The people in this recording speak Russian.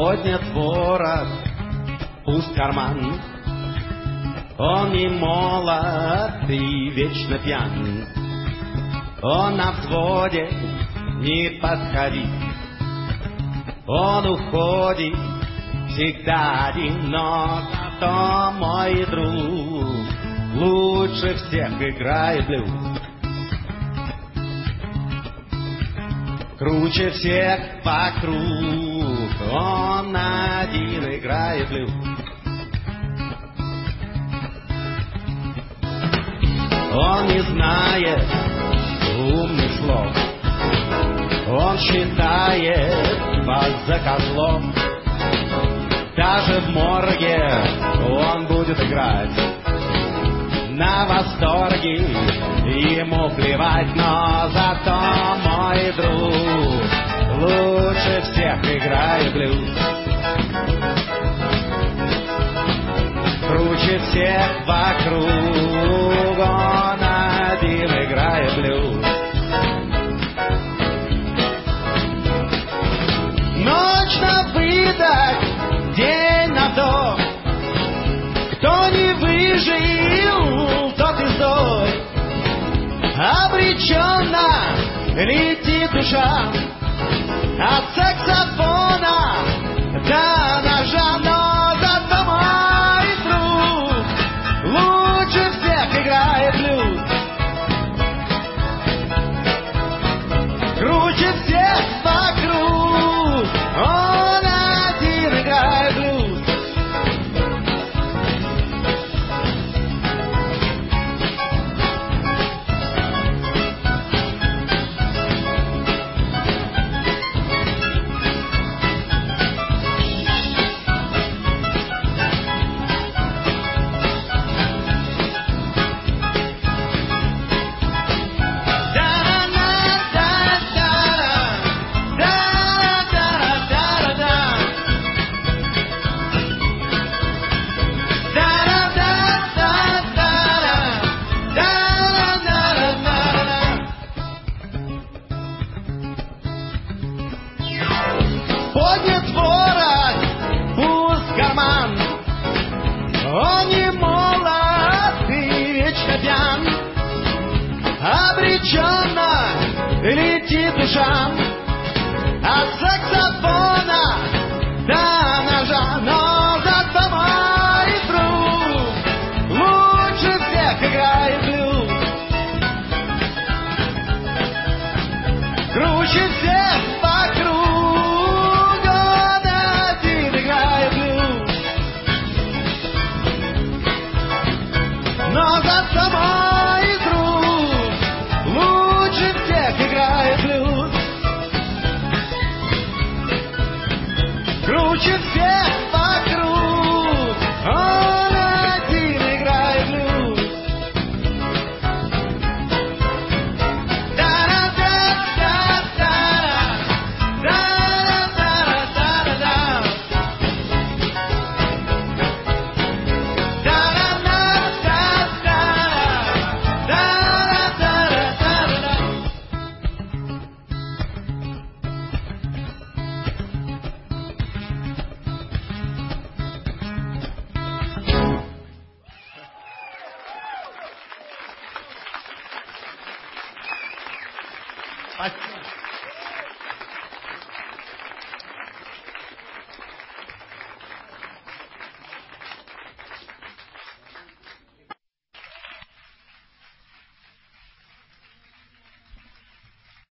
поднят ворот, пуст карман. Он не молод и вечно пьян. Он на взводе, не подходи. Он уходит всегда один, но зато мой друг лучше всех играет блюз. Круче всех вокруг, он один играет блюз. Он не знает умных слов, он считает вас за козлов. Даже в морге он будет играть на восторге, ему плевать, но зато мой друг лучше всех играет блюз. Круче всех вокруг, он один играет блюз. Ночь на выдох, день на вдох. Кто не выжил, тот издой. Обреченно летит душа от саксофона до ножа, но зато мой друг лучше всех играет блюз. Круче всех вокруг, он один играет блюз. Поднят ворот, пуст карман. Он не молод и вечно пьян. Обреченно летит душа от саксофона до ножа, но зато мой друг лучше всех играет блюз. Круче всех вокруг, он один играет блюз. Но зато мой друг лучше всех играет блюз. Круче всех вокруг, он один играет блюз. Спасибо.